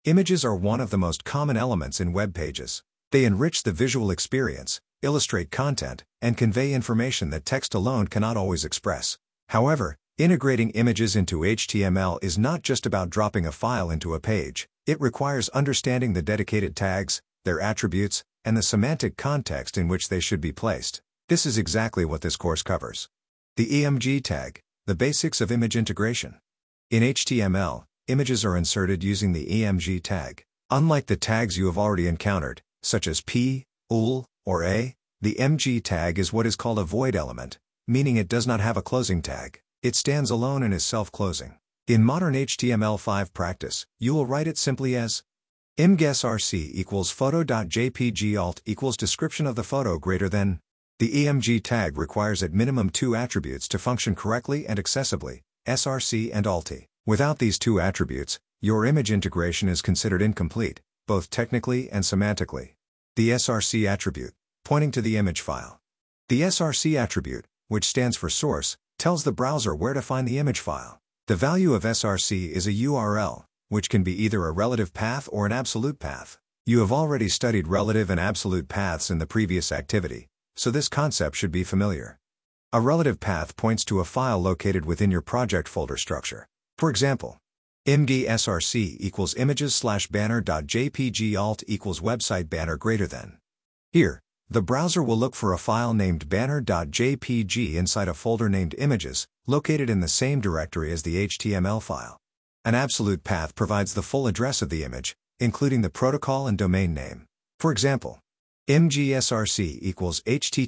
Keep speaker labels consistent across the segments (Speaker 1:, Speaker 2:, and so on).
Speaker 1: Images are one of the most common elements in web pages. They enrich the visual experience, illustrate content, and convey information that text alone cannot always express. However, integrating images into HTML is not just about dropping a file into a page. It requires understanding the dedicated tags, their attributes, and the semantic context in which they should be placed. This is exactly what this course covers. The EMG tag, the basics of image integration. In HTML, images are inserted using the EMG tag. Unlike the tags you have already encountered, such as p, ul, or a, the EMG tag is what is called a void element, meaning it does not have a closing tag. It stands alone and is self-closing. In modern HTML5 practice, you will write it simply as imgsrc equals photo.jpg alt equals description of the photo greater than. The EMG tag requires at minimum two attributes to function correctly and accessibly, src and alt. Without these two attributes, your image integration is considered incomplete, both technically and semantically. The src attribute, pointing to the image file. The src attribute, which stands for source, tells the browser where to find the image file. The value of src is a URL, which can be either a relative path or an absolute path. You have already studied relative and absolute paths in the previous activity, so this concept should be familiar. A relative path points to a file located within your project folder structure. For example, imgsrc equals images/banner.jpg alt equals website banner greater than. Here, the browser will look for a file named banner.jpg inside a folder named images, located in the same directory as the HTML file. An absolute path provides the full address of the image, including the protocol and domain name. For example, imgsrc equals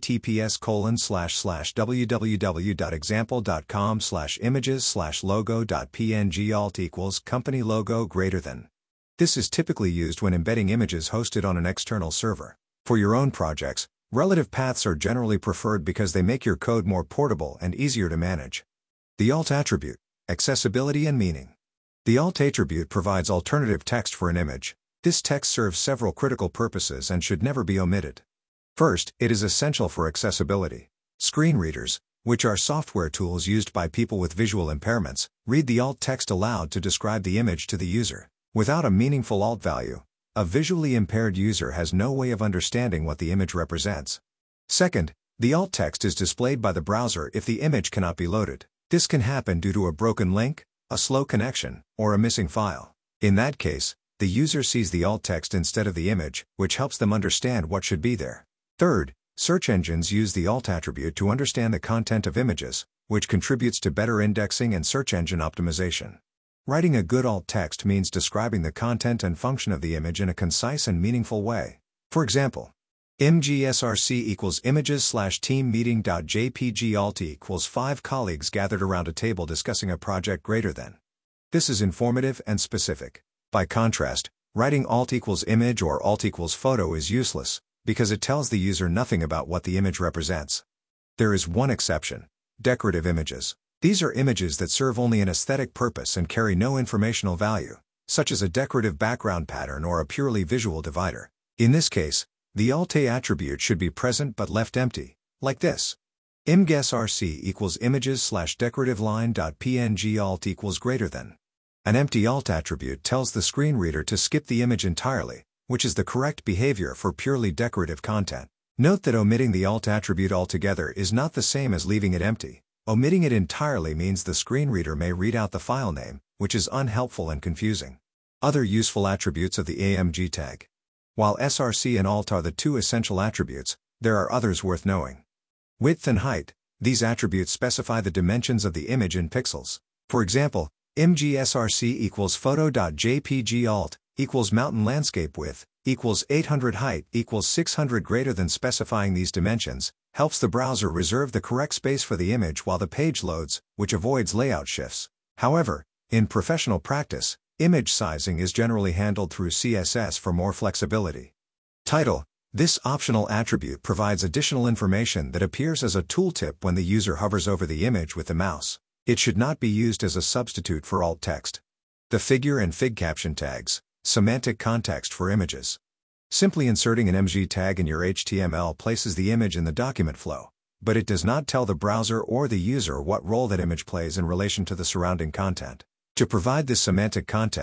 Speaker 1: https://www.example.com/images/logo.png alt equals company logo greater than. This is typically used when embedding images hosted on an external server. For your own projects, relative paths are generally preferred because they make your code more portable and easier to manage. The alt attribute, accessibility and meaning. The alt attribute provides alternative text for an image. This text serves several critical purposes and should never be omitted. First, it is essential for accessibility. Screen readers, which are software tools used by people with visual impairments, read the alt text aloud to describe the image to the user. Without a meaningful alt value, a visually impaired user has no way of understanding what the image represents. Second, the alt text is displayed by the browser if the image cannot be loaded. This can happen due to a broken link, a slow connection, or a missing file. In that case, the user sees the alt text instead of the image, which helps them understand what should be there. Third, search engines use the alt attribute to understand the content of images, which contributes to better indexing and search engine optimization. Writing a good alt text means describing the content and function of the image in a concise and meaningful way. For example, imgsrc equals images/team-meeting.jpg alt equals 5 colleagues gathered around a table discussing a project greater than. This is informative and specific. By contrast, writing alt equals image or alt equals photo is useless, because it tells the user nothing about what the image represents. There is one exception: decorative images. These are images that serve only an aesthetic purpose and carry no informational value, such as a decorative background pattern or a purely visual divider. In this case, the alt attribute should be present but left empty, like this. imgsrc equals images/decorative line.png alt equals greater than. An empty alt attribute tells the screen reader to skip the image entirely, which is the correct behavior for purely decorative content. Note that omitting the alt attribute altogether is not the same as leaving it empty. Omitting it entirely means the screen reader may read out the file name, which is unhelpful and confusing. Other useful attributes of the EMG tag. While src and alt are the two essential attributes, there are others worth knowing. Width and height. These attributes specify the dimensions of the image in pixels. For example, imgsrc equals photo.jpg alt equals mountain landscape width equals 800 height equals 600 greater than. Specifying these dimensions helps the browser reserve the correct space for the image while the page loads, which avoids layout shifts. However, in professional practice, image sizing is generally handled through CSS for more flexibility. Title. This optional attribute provides additional information that appears as a tooltip when the user hovers over the image with the mouse. It should not be used as a substitute for alt text. The figure and fig caption tags. Semantic context for images. Simply inserting an EMG tag in your HTML places the image in the document flow, but it does not tell the browser or the user what role that image plays in relation to the surrounding content. To provide this semantic context,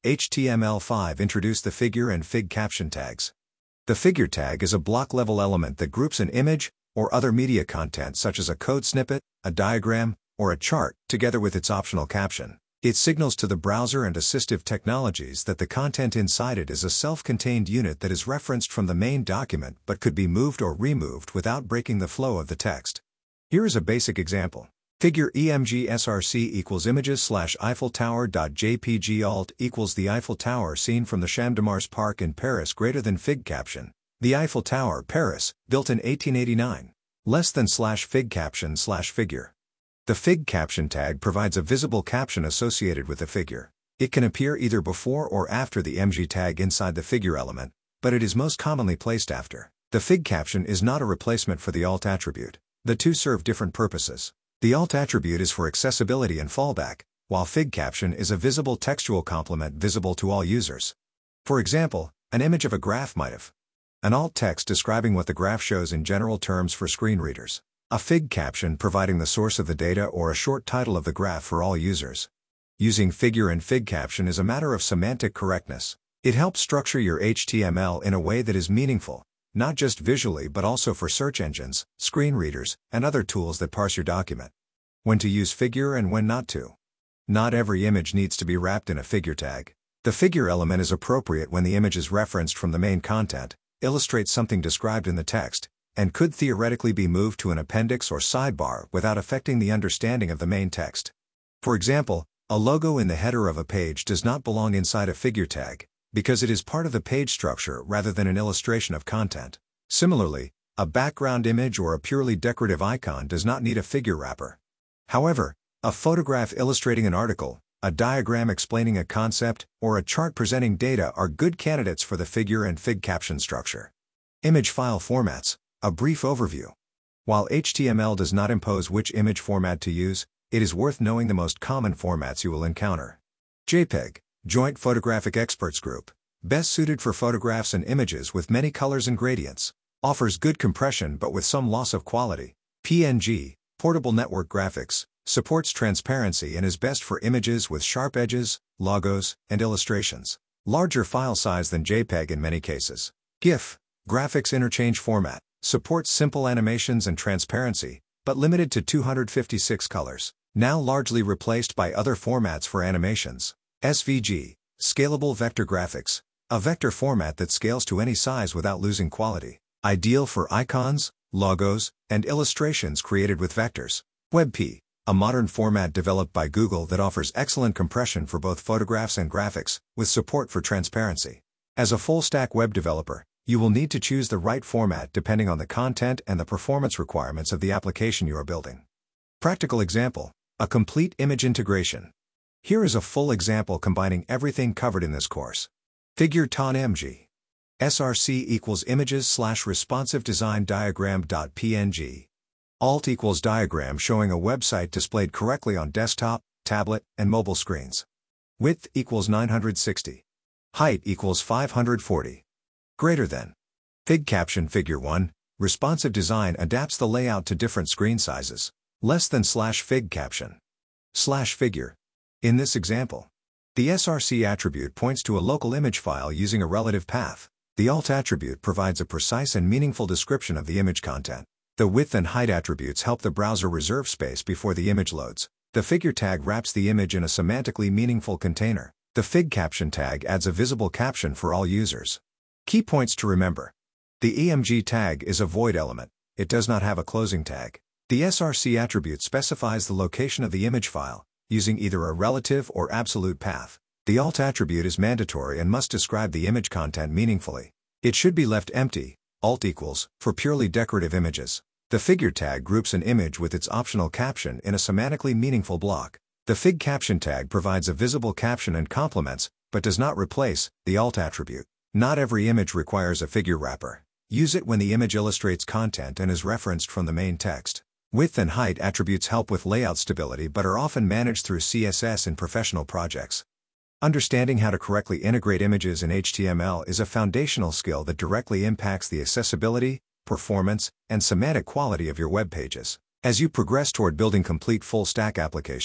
Speaker 1: HTML5 introduced the figure and fig caption tags. The figure tag is a block-level element that groups an image or other media content such as a code snippet, a diagram, or a chart together with its optional caption. It signals to the browser and assistive technologies that the content inside it is a self-contained unit that is referenced from the main document but could be moved or removed without breaking the flow of the text. Here is a basic example. Figure EMG SRC equals images/Eiffel Tower.jpg alt equals the Eiffel Tower seen from the Champ de Mars Park in Paris greater than fig caption. The Eiffel Tower, Paris, built in 1889. Less than /fig caption/figure. The fig caption tag provides a visible caption associated with the figure. It can appear either before or after the EMG tag inside the figure element, but it is most commonly placed after. The fig caption is not a replacement for the alt attribute. The two serve different purposes. The alt attribute is for accessibility and fallback, while fig caption is a visible textual complement visible to all users. For example, an image of a graph might have an alt text describing what the graph shows in general terms for screen readers, a fig caption providing the source of the data, or a short title of the graph for all users. Using figure and fig caption is a matter of semantic correctness. It helps structure your HTML in a way that is meaningful, not just visually but also for search engines, screen readers, and other tools that parse your document. When to use figure and when not to. Not every image needs to be wrapped in a figure tag. The figure element is appropriate when the image is referenced from the main content, illustrates something described in the text, and could theoretically be moved to an appendix or sidebar without affecting the understanding of the main text. For example, a logo in the header of a page does not belong inside a figure tag, because it is part of the page structure rather than an illustration of content. Similarly, a background image or a purely decorative icon does not need a figure wrapper. However, a photograph illustrating an article, a diagram explaining a concept, or a chart presenting data are good candidates for the figure and fig caption structure. Image file formats, a brief overview. While HTML does not impose which image format to use, it is worth knowing the most common formats you will encounter. JPEG, Joint Photographic Experts Group, best suited for photographs and images with many colors and gradients, offers good compression but with some loss of quality. PNG, Portable Network Graphics, supports transparency and is best for images with sharp edges, logos, and illustrations. Larger file size than JPEG in many cases. GIF, Graphics Interchange Format, supports simple animations and transparency, but limited to 256 colors, now largely replaced by other formats for animations. SVG, Scalable Vector Graphics, a vector format that scales to any size without losing quality, ideal for icons, logos, and illustrations created with vectors. WebP, a modern format developed by Google that offers excellent compression for both photographs and graphics, with support for transparency. As a full-stack web developer, you will need to choose the right format depending on the content and the performance requirements of the application you are building. Practical example, a complete image integration. Here is a full example combining everything covered in this course. Figure ton MG. SRC equals images/responsive design diagram.png. Alt equals diagram showing a website displayed correctly on desktop, tablet, and mobile screens. Width equals 960. Height equals 540. Greater than. Fig caption figure 1, responsive design adapts the layout to different screen sizes. Less than /fig caption. /figure. In this example, the SRC attribute points to a local image file using a relative path. The alt attribute provides a precise and meaningful description of the image content. The width and height attributes help the browser reserve space before the image loads. The figure tag wraps the image in a semantically meaningful container. The fig caption tag adds a visible caption for all users. Key points to remember. The EMG tag is a void element. It does not have a closing tag. The SRC attribute specifies the location of the image file, using either a relative or absolute path. The alt attribute is mandatory and must describe the image content meaningfully. It should be left empty, alt equals, for purely decorative images. The figure tag groups an image with its optional caption in a semantically meaningful block. The fig caption tag provides a visible caption and complements, but does not replace, the alt attribute. Not every image requires a figure wrapper. Use it when the image illustrates content and is referenced from the main text. Width and height attributes help with layout stability but are often managed through CSS in professional projects. Understanding how to correctly integrate images in HTML is a foundational skill that directly impacts the accessibility, performance, and semantic quality of your web pages. As you progress toward building complete full-stack applications,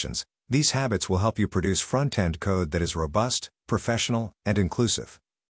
Speaker 1: These habits will help you produce front-end code that is robust, professional, and inclusive.